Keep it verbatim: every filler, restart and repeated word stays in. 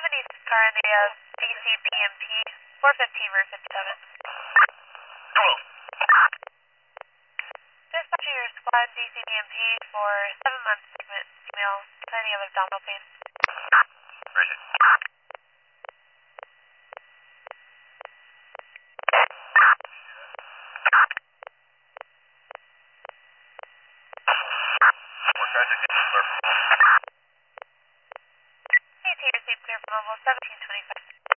have an East car in the uh, D C P M P, four fifteen Route fifty-seven. Hello. Dispatching your squad D C P M P for seven months segment female, complaining of abdominal pain. Roger. Four traffic is clear for mobile. A T received clear for mobile seventeen twenty-five.